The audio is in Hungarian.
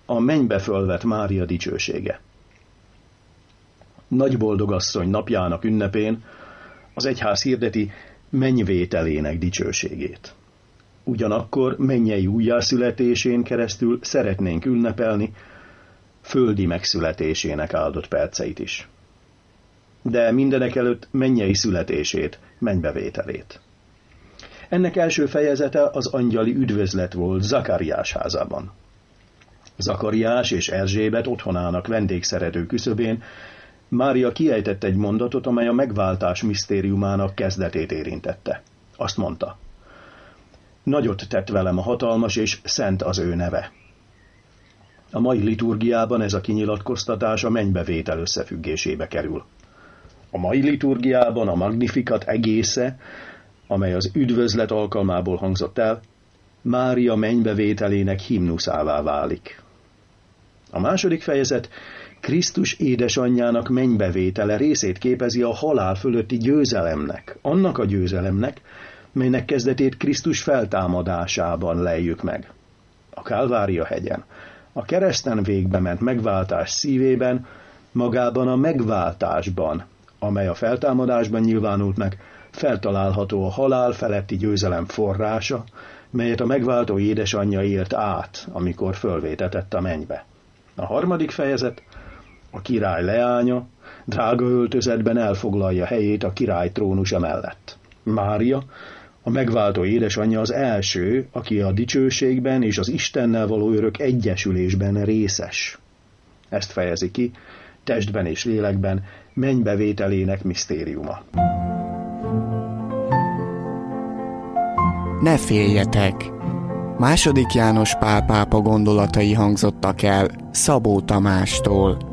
a mennybe fölvett Mária dicsősége. Nagyboldogasszony napjának ünnepén az egyház hirdeti mennyvételének dicsőségét. Ugyanakkor mennyei újjászületésén keresztül szeretnénk ünnepelni földi megszületésének áldott perceit is. De mindenekelőtt mennyei születését, mennybevételét. Ennek első fejezete az angyali üdvözlet volt Zakariás házában. Zakariás és Erzsébet otthonának vendégszerető küszöbén Mária kiejtett egy mondatot, amely a megváltás misztériumának kezdetét érintette. Azt mondta: nagyot tett velem a hatalmas, és szent az ő neve. A mai liturgiában ez a kinyilatkoztatás a mennybevétel összefüggésébe kerül. A mai liturgiában a Magnificat egésze, amely az üdvözlet alkalmából hangzott el, Mária mennybevételének himnuszává válik. A második fejezet Krisztus édesanyjának mennybevétele részét képezi a halál fölötti győzelemnek, annak a győzelemnek, melynek kezdetét Krisztus feltámadásában lejjük meg. A Kálvária hegyen, a kereszten végbe ment megváltás szívében, magában a megváltásban, amely a feltámadásban nyilvánult meg, feltalálható a halál feletti győzelem forrása, melyet a megváltó édesanyja ért át, amikor fölvétetett a mennybe. A harmadik fejezet a király leánya drága öltözetben elfoglalja helyét a király trónusa mellett. Mária, a megváltó édesanyja az első, aki a dicsőségben és az Istennel való örök egyesülésben részes. Ezt fejezi ki testben és lélekben mennybevételének misztériuma. Ne féljetek! II. János Pál pápa gondolatai hangzottak el Szabó Tamástól.